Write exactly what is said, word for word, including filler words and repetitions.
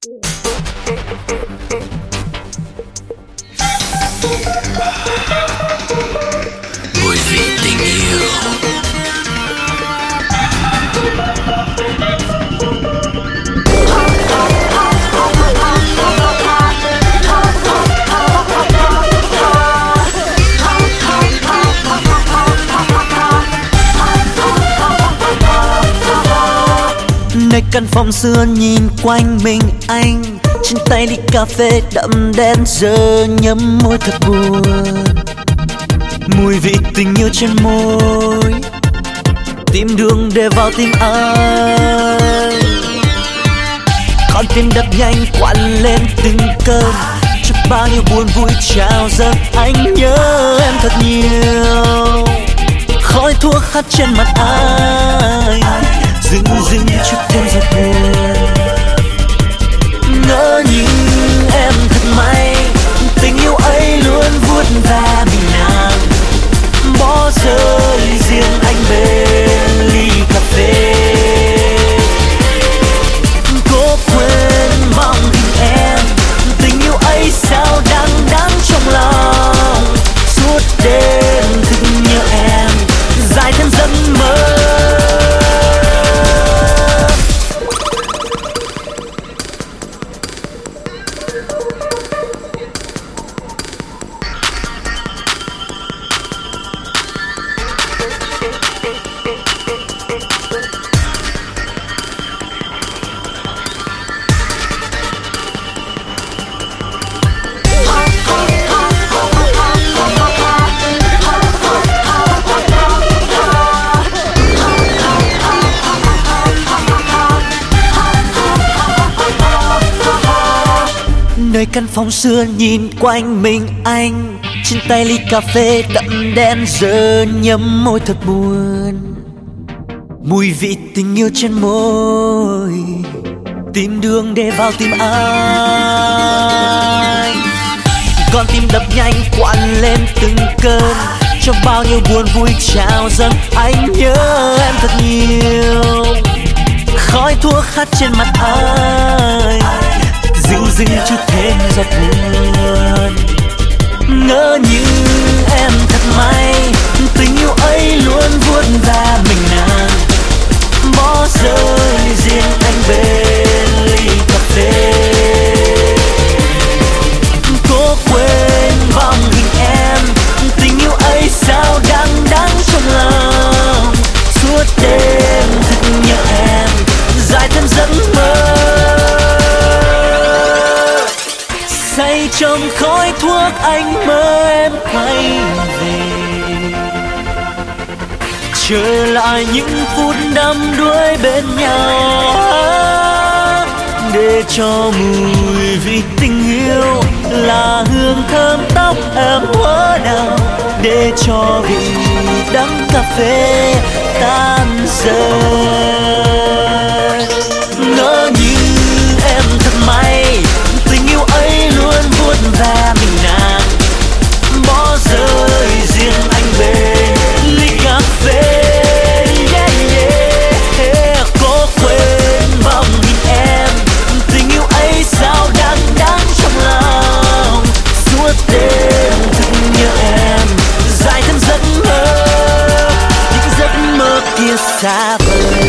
Mùi vị tình yêu. Nơi căn phòng xưa nhìn quanh mình anh, trên tay ly cà phê đậm đen giờ nhấm môi thật buồn. Mùi vị tình yêu trên môi, tìm đường để vào tim anh. Con tim đập nhanh quặn lên từng cơn, cho bao nhiêu buồn vui trào dâng. Anh nhớ em thật nhiều, khói thuốc hắt trên mặt anh, dưng dưng chút thêm giọt buồn. Ngỡ như em thật may, tình yêu ấy luôn vuốt ve mình nàng, bỏ rơi riêng anh bên ly cà phê. Cố quên vòng hình em, tình yêu ấy sao đắng đắng trong lòng. Suốt đêm thức nhớ em, dài thêm giấc mơ. Nơi căn phòng xưa nhìn quanh mình anh, trên tay ly cà phê đậm đen giờ nhấm môi thật buồn. Mùi vị tình yêu trên môi, tìm đường để vào tim anh. Con tim đập nhanh quặn lên từng cơn, cho bao nhiêu buồn vui trào dâng. Anh nhớ em thật nhiều, khói thuốc hắt trên mặt anh, dịu dưng chút thêm giọt buồn. Ngỡ như em thật may, tình yêu ấy luôn vuốt ve mình nàng, bỏ rơi riêng anh bên ly cà phê. Cố quên vòng hình em, tình yêu ấy sao đắng đắng trong lòng. Suốt đêm thức nhớ em, dài thêm giấc mơ. Say trong khói thuốc anh mơ em quay về, trở lại những phút đắm đuối bên nhau, để cho mùi vị tình yêu là hương thơm tóc em hoa đào, để cho vị đắng cà phê tan dần. Ngỡ như em thật may, tình yêu ấy luôn vuốt ve mình nàng, bỏ rơi riêng anh bên ly cà phê. Yeah, yeah. Cố quên vòng hình em, tình yêu ấy sao đắng đắng trong lòng. Suốt đêm thức nhớ em, dài thêm giấc mơ, những giấc mơ kia xa vời.